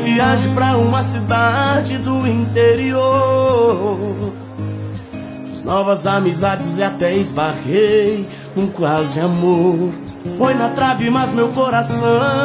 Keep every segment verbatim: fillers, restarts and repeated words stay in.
viagem pra uma cidade do interior. Fiz novas amizades e até esbarrei num quase amor. Foi na trave, mas meu coração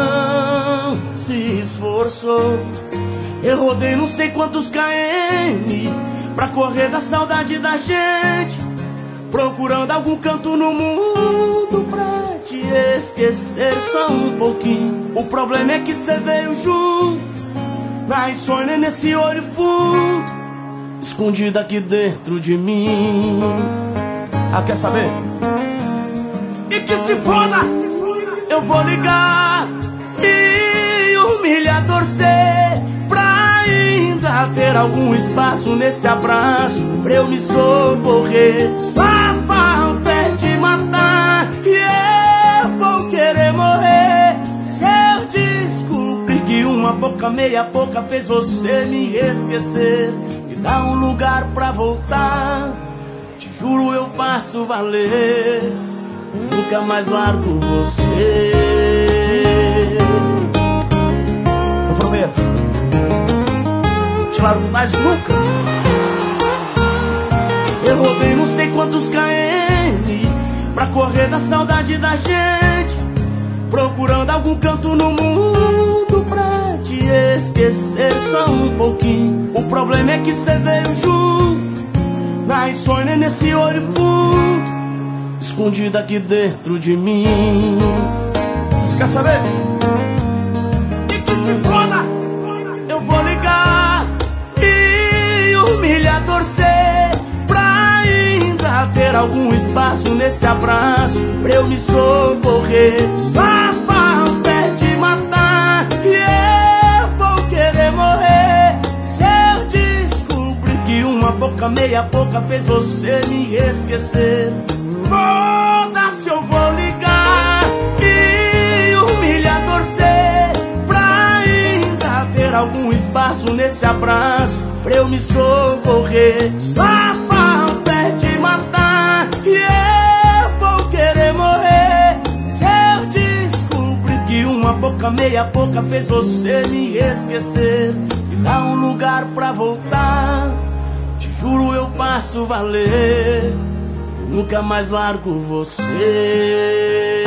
se esforçou. Eu rodei não sei quantos km pra correr da saudade da gente, procurando algum canto no mundo pra te esquecer só um pouquinho. O problema é que cê veio junto, na insônia nesse olho fundo, escondido aqui dentro de mim. Ah, quer saber? E que se foda, eu vou ligar e humilhar, torcer pra ainda ter algum espaço nesse abraço pra eu me socorrer. Sua falta é te matar e eu vou querer morrer se eu descobrir que uma boca meia boca fez você me esquecer. Me dá um lugar pra voltar, te juro eu faço valer, nunca mais largo você. Eu prometo, te largo mais nunca. Eu rodei não sei quantos km pra correr da saudade da gente, procurando algum canto no mundo pra te esquecer só um pouquinho. O problema é que cê veio junto, na insônia nesse olho fundo, escondido aqui dentro de mim. Você quer saber? E que se foda, eu vou ligar e humilhar, torcer pra ainda ter algum espaço nesse abraço pra eu me socorrer. Sua falta é te matar e eu vou querer morrer se eu descobrir que uma boca meia boca fez você me esquecer. Foda-se, eu vou ligar e humilhar, torcer pra ainda ter algum espaço nesse abraço pra eu me socorrer. Sua falta é te matar e eu vou querer morrer se eu descobrir que uma boca meia boca fez você me esquecer. Me dá um lugar pra voltar, te juro eu faço valer, nunca mais largo você.